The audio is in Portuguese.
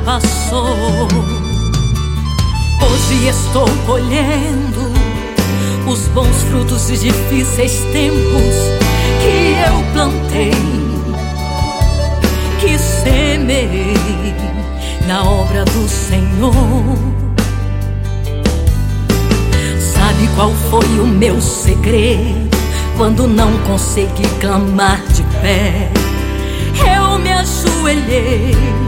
passou. Hoje estou colhendo os bons frutos de difíceis tempos que eu plantei, que semeei na obra do Senhor. Sabe qual foi o meu segredo? Quando não consegui clamar de pé, eu me ajoelhei